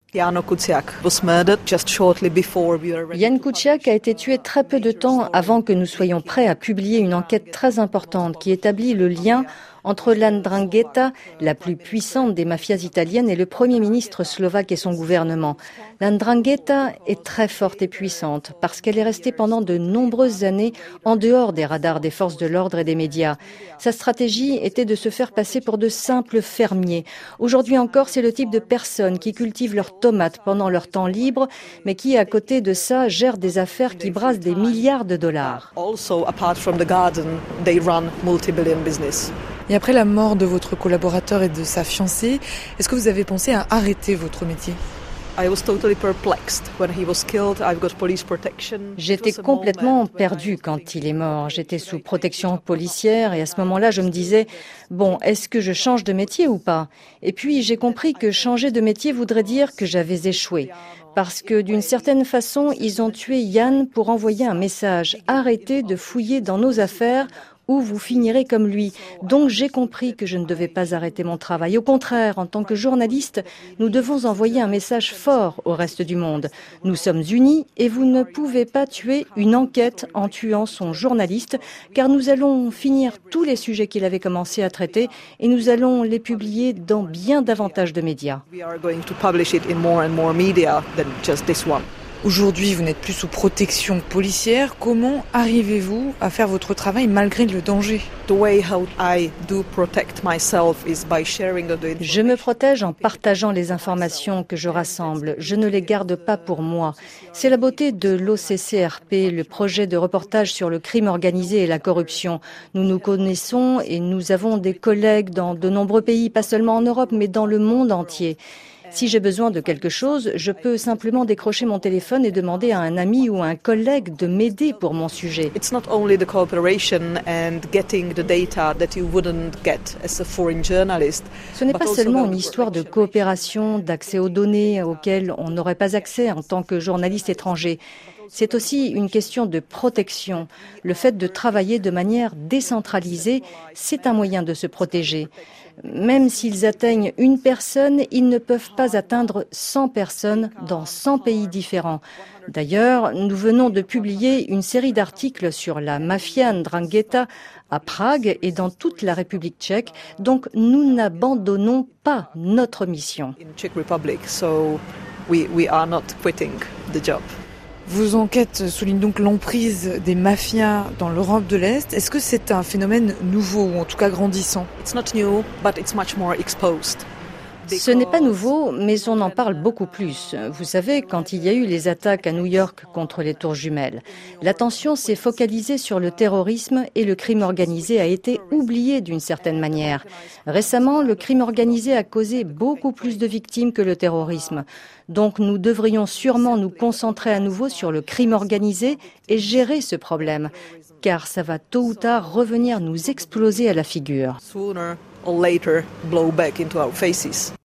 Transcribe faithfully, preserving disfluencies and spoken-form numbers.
Jan Kuciak a été tué très peu de temps avant que nous soyons prêts à publier une enquête très importante qui établit le lien entre l'Ndrangheta, la plus puissante des mafias italiennes, et le Premier ministre slovaque et son gouvernement. L'Ndrangheta est très forte et puissante parce qu'elle est restée pendant de nombreuses années en dehors des radars des forces de l'ordre et des médias. Sa stratégie était de se faire passer pour de simples fermiers. Aujourd'hui encore, c'est le type de personnes qui cultivent leurs tomates pendant leur temps libre, mais qui, à côté de ça, gèrent des affaires qui brassent des milliards de dollars. Et après la mort de votre collaborateur et de sa fiancée, est-ce que vous avez pensé à arrêter votre métier ? J'étais complètement perdue quand il est mort. J'étais sous protection policière et à ce moment-là, je me disais, bon, est-ce que je change de métier ou pas ? Et puis, j'ai compris que changer de métier voudrait dire que j'avais échoué. Parce que d'une certaine façon, ils ont tué Jan pour envoyer un message. Arrêtez de fouiller dans nos affaires ou vous finirez comme lui. Donc j'ai compris que je ne devais pas arrêter mon travail. Au contraire, en tant que journaliste, nous devons envoyer un message fort au reste du monde. Nous sommes unis et vous ne pouvez pas tuer une enquête en tuant son journaliste, car nous allons finir tous les sujets qu'il avait commencé à traiter et nous allons les publier dans bien davantage de médias. Aujourd'hui, vous n'êtes plus sous protection policière. Comment arrivez-vous à faire votre travail malgré le danger ? Je me protège en partageant les informations que je rassemble. Je ne les garde pas pour moi. C'est la beauté de l'O C C R P, le projet de reportage sur le crime organisé et la corruption. Nous nous connaissons et nous avons des collègues dans de nombreux pays, pas seulement en Europe, mais dans le monde entier. Si j'ai besoin de quelque chose, je peux simplement décrocher mon téléphone et demander à un ami ou à un collègue de m'aider pour mon sujet. Ce n'est pas seulement une histoire de coopération, d'accès aux données auxquelles on n'aurait pas accès en tant que journaliste étranger. C'est aussi une question de protection. Le fait de travailler de manière décentralisée, c'est un moyen de se protéger. Même s'ils atteignent une personne, ils ne peuvent pas atteindre cent personnes dans cent pays différents. D'ailleurs, nous venons de publier une série d'articles sur la mafia Ndrangheta à Prague et dans toute la République tchèque, donc nous n'abandonnons pas notre mission. Vos enquêtes soulignent donc l'emprise des mafias dans l'Europe de l'Est. Est-ce que c'est un phénomène nouveau ou en tout cas grandissant ? Ce n'est pas nouveau, mais on en parle beaucoup plus. Vous savez, quand il y a eu les attaques à New York contre les tours jumelles, l'attention s'est focalisée sur le terrorisme et le crime organisé a été oublié d'une certaine manière. Récemment, le crime organisé a causé beaucoup plus de victimes que le terrorisme. Donc nous devrions sûrement nous concentrer à nouveau sur le crime organisé et gérer ce problème, car ça va tôt ou tard revenir nous exploser à la figure.